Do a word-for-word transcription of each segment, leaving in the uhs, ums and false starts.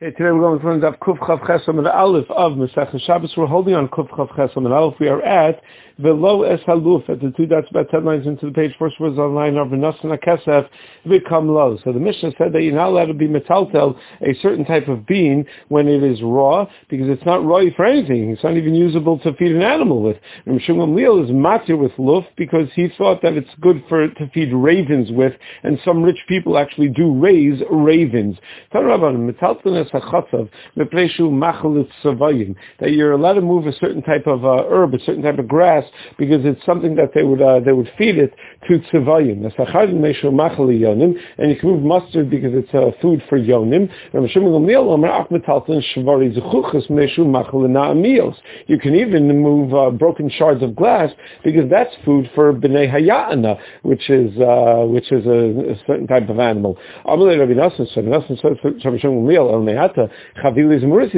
Okay, today we're going to learn Kuf Chav Ches Amud Aleph of Masechah Shabbos. We're holding on Kuf Chav Ches Amud Aleph. We are at Velo Es Haluf, at the two dots about ten lines into the page. First words on line are V'Nasan HaKesef V'Kam Lo. So the Mishnah said that you're not allowed to be metaltel a certain type of bean when it is raw, because it's not raw for anything. It's not even usable to feed an animal with. And Shimon Leal is matir with luf because he thought that it's good for to feed ravens with, and some rich people actually do raise ravens. That you're allowed to move a certain type of uh, herb, a certain type of grass, because it's something that they would uh, they would feed it to tzavayim. And you can move mustard because it's uh, food for yonim. You can even move uh, broken shards of glass because that's food for bnei hayana, which is uh, which is a, a certain type of animal. You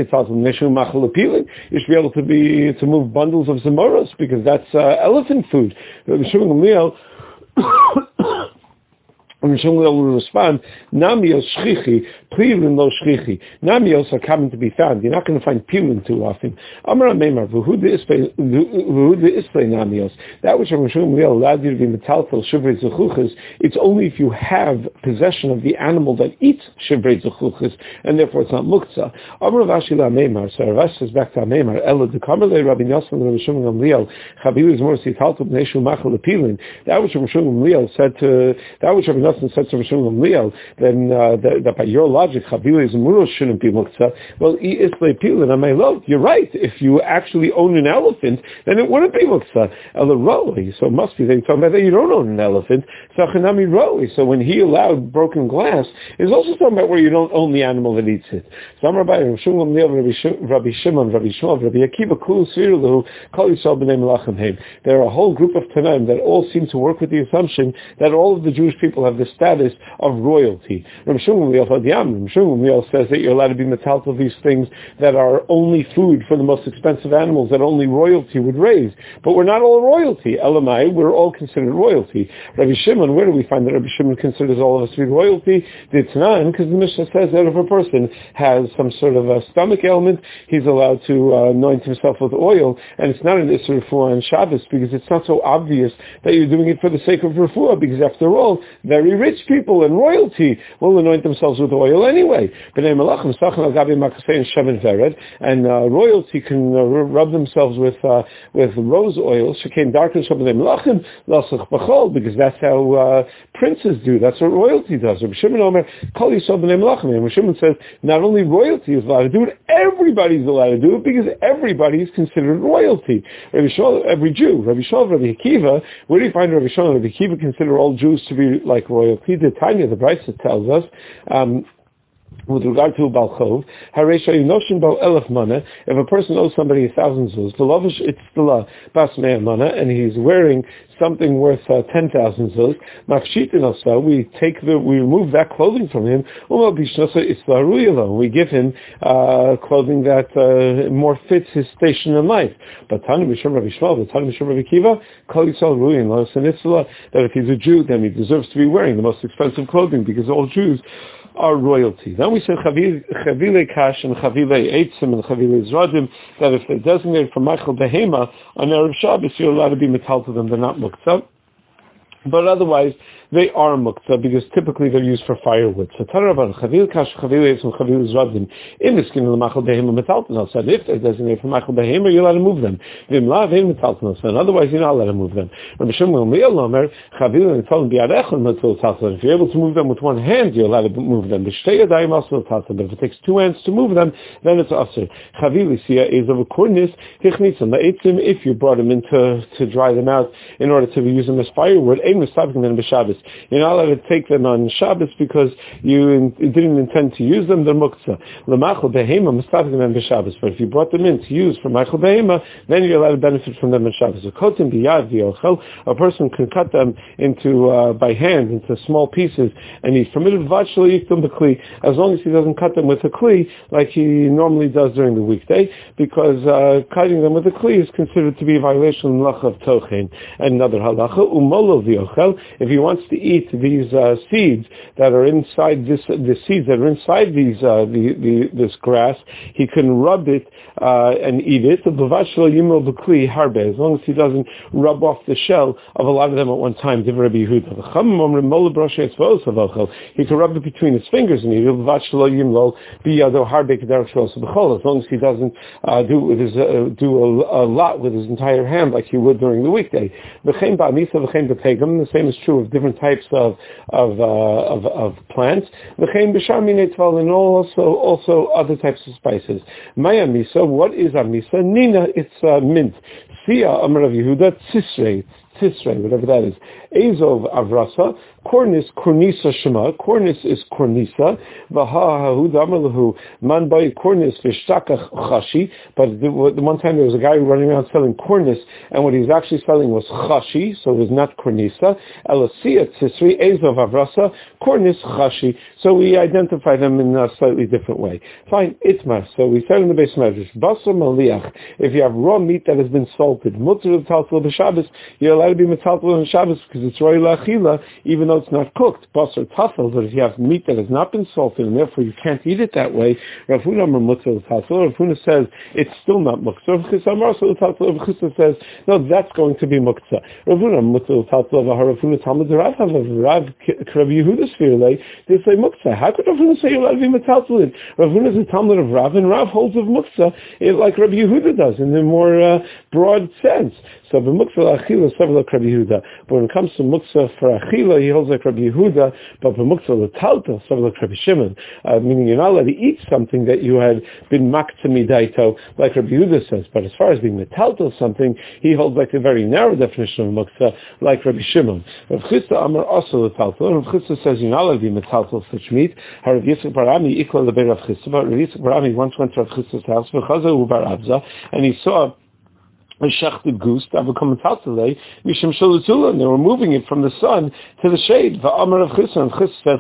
should be able to be to move bundles of zamoros because that's uh, elephant food. And Shmuel will respond, Namios shchichi, pilin lo shchichi. Namios are common to be found. You're not going to find pilin too often. Amar Meimar, v'hu de isplay namios. That which Shmuel allowed you to be metaltel shivrei zechuches, it's only if you have possession of the animal that eats shivrei zechuches, and therefore it's not muktzah. Amar Rav Ashi la Meimar, so Rav Ashi says back to Meimar, Elo de kamer le Rabbi Yosef and Rabbi Shimon Gamliel, Chavilu is more sitaltel b'nei shu machal lepilin. That which Rabbi Shimon Gamliel said to, that which Rabbi and said to Rishon Gamliel, then uh, that, that by your logic, Chavila is Muros shouldn't be Muktzah. Well, Islay Pilin, I may love. You're right. If you actually own an elephant, then it wouldn't be Muktzah. Ela Roi. So it must be that you're talking about that you don't own an elephant. Sachanami Roi. So when he allowed broken glass, he's also talking about where you don't own the animal that eats it. So I'm Rabbi Rishon Gamliel, Rabbi Shimon, Rabbi Shmuel, Rabbi Akiva, Kul Sviru, Kol Yisrael B'nei Melachim Heim. There are a whole group of Tanaim that all seem to work with the assumption that all of the Jewish people have the status of royalty. Rav Shimon Gamliel says that you're allowed to be metaltel of these things that are only food for the most expensive animals that only royalty would raise. But we're not all royalty. Elamai, we're all considered royalty. Rabbi Shimon, where do we find that Rabbi Shimon considers all of us to be royalty? It's not, because the Mishnah says that if a person has some sort of a stomach ailment, he's allowed to uh, anoint himself with oil, and it's not an Isser Refuah on Shabbos, because it's not so obvious that you're doing it for the sake of Refuah, because after all, very rich people and royalty will anoint themselves with oil anyway. And uh, royalty can uh, rub themselves with uh, with rose oil, because that's how uh, princes do. That's what royalty does. Rabbi Shimon says not only royalty is allowed to do it, everybody's allowed to do it because everybody is considered royalty. Rabbi Shimon, every Jew. Rabbi Shimon, Rabbi Akiva, where do you find Rabbi Shimon and Rabbi Akiva consider all Jews to be like royalty? The Tanya, the Brisa tells us, um, with regard to a Balchov, if a person owes somebody a thousand zuz, it's still bas mea mana, and he's wearing something worth uh, ten thousand zuz, we take the, we remove that clothing from him, we give him uh, clothing that uh, more fits his station in life. But Tani B'Shem Rabbi Shmuel, Tani B'Shem Rabbi Kiva, Kol Yisrael Ruyin Lo Senitzla, that if he's a Jew, then he deserves to be wearing the most expensive clothing, because all Jews are royalty. Then we said Chavile Kash and Chavile Eitzim and Chavile Zradim, that if they're designated for Michael Behema on Erev Shabbos, you're allowed to be metal to them, they're not muktzah. But otherwise, they are muktzah because typically they're used for firewood. So Taravan, Chavil Kash, Chavil Eitzim, Chavil Zradim, in the skin of the Machal Behema metalton. So if they're designated for Machal Behema, you're allowed to move them. Vimla Vein metalton. And otherwise, you're not allowed to move them. Rabbi Shimon Gamliel, Chavil and Talon Biarechon metalton. If you're able to move them with one hand, you're allowed to move them. The Shtei Yadayim also metalton. But if it takes two hands to move them, then it's also Chavil Isia is of a kornis hichnitzim. The Eitzim, if you brought them in to, to dry them out in order to use them as firewood, you're not allowed to take them on Shabbos because you in, didn't intend to use them. They're muktzah. L'machal behema mistavim them b'Shabbos. But if you brought them in to use for machal behema, then you're allowed to benefit from them on Shabbos. A kotim biyad v'yochel, a person can cut them into uh, by hand into small pieces, and he's permitted v'achli yiktum b'kli as long as he doesn't cut them with a kli like he normally does during the weekday, because uh, cutting them with a kli is considered to be a violation of halacha of tochen. And another halacha umolo v'yochel. If he wants to eat these uh, seeds that are inside this, the seeds that are inside these uh, the, the this grass, he can rub it uh, and eat it. As long as he doesn't rub off the shell of a lot of them at one time. He can rub it between his fingers and eat it. As long as he doesn't uh, do with his uh, do a, a lot with his entire hand like he would during the weekday. The same is true of different types of of uh, of, of plants. And also also other types of spices. Maya misa, what is a misa? Nina, it's uh, mint. Sia Amar Rav Yehuda, Tisrei, Tisrei, whatever that is. Azov Avrasa, Cornis, Cornisa Shema. Cornis is Cornisa. Vaha Hahud Amalahu, Man Bay Cornis Vishtaka Chashi. But the, the one time there was a guy running around selling Cornis, and what he was actually selling was Chashi, so it was not Cornisa. Elasia Tisrei, Azov Avrasa, Cornis Chashi. So we identify them in a slightly different way. Fine, Itmar. So we said in the base measures, Basar Maliach, if you have raw meat that has been salted, Mutter Taltal b'Shabbos, you're allowed to be Metaltal on Shabbos because it's Roy Lachila, even though it's not cooked. Basar Tafel, but if you have meat that has not been salted and therefore you can't eat it that way, Rav Huna Mutter Taltal, Rav Huna says it's still not Muktzah. Rav Chisda says, no, that's going to be Muktzah. Rav Huna Mutter Taltal, Rav Huna Talmud Rav, Rav Rabbi Yehuda Sfirle, they say Muktzah. How could Rav Huna say you're allowed to be Metaltal? Rav Huna is a Talmud of Rav, and Rav holds of Muktzah like Rabbi Yehuda does in the more uh, broad sense. So the Muktzah Achila is several like Rabbi Yehuda. But when it comes to Muktzah for Achila, he holds like Rabbi Yehuda, but for Muktzah L'Talta, several like Rabbi Shimon, uh, meaning you're not allowed to eat something that you had been Maktami Daito, like Rabbi Yehuda says. But as far as being Metaltal something, he holds like a very narrow definition of Muktzah, like Rabbi Shimon. Rav Chisda Amar also L'Talta. Rav Chisda says you're not allowed to be Metaltal such meat. Rav Yitzchak Barami equal the Rav Chisda. Rav Yitzchak Barami once went to Rav Chisda's house, and he saw a shechted goose that would come and today, Mishim Shalatula, and they were moving it from the sun to the shade. Va'amar of Chis, and Chis said,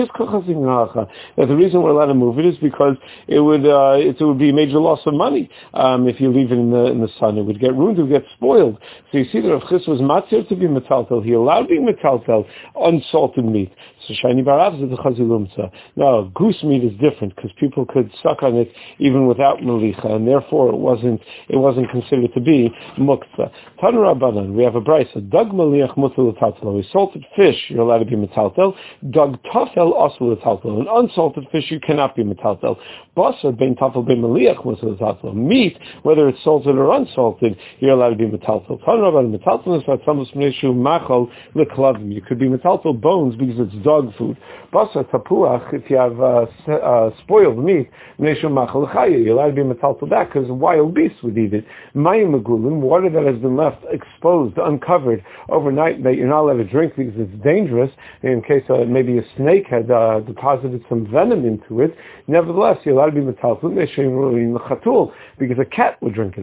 that the reason we're allowed to move it is because it would uh, it would be a major loss of money um, if you leave it in the in the sun. It would get ruined, it would get spoiled. So you see that Rav Chis was matir to be metaltel. He allowed being metaltel unsalted meat. So shiny barav is the chazilumsa. Now goose meat is different because people could suck on it even without melicha, and therefore it wasn't it wasn't considered to be muktzah. Tanu Rabbanan, we have a brisa. Dag maliach mutar l'taltel. With salted fish, you're allowed to be metaltel. Dag tafel also l'taltel. An unsalted fish, you cannot be metaltel. Basar ben tafel ben maliach mutar l'taltel. Meat, whether it's salted or unsalted, you're allowed to be metaltel. Tanu Rabbanan, metaltel is like some smneshu machal leklavim. You could be metaltel bones because it's dog food. Basar tapuach, if you have uh, uh, spoiled meat, mneshu machal l'chaya, you're allowed to be metaltel that because wild beasts would eat it. Mayim water that has been left exposed, uncovered overnight that you're not allowed to drink because it's dangerous, in case uh, maybe a snake had uh, deposited some venom into it. Nevertheless, you're allowed to be metaltal because a cat would drink it.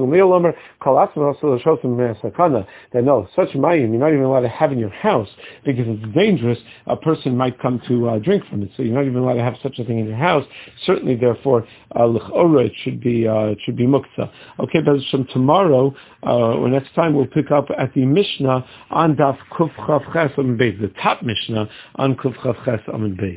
That no, such mayim you're not even allowed to have in your house because it's dangerous. A person might come to uh, drink from it, so you're not even allowed to have such a thing in your house. Certainly, therefore, uh, it should be uh, it should be muktzah. Okay, but from tomorrow, uh, or next time, we'll pick up at the Mishnah on Daf Kuf Chav Ches Amud Beis, the top Mishnah on Kuf Chav Ches Amud Beis.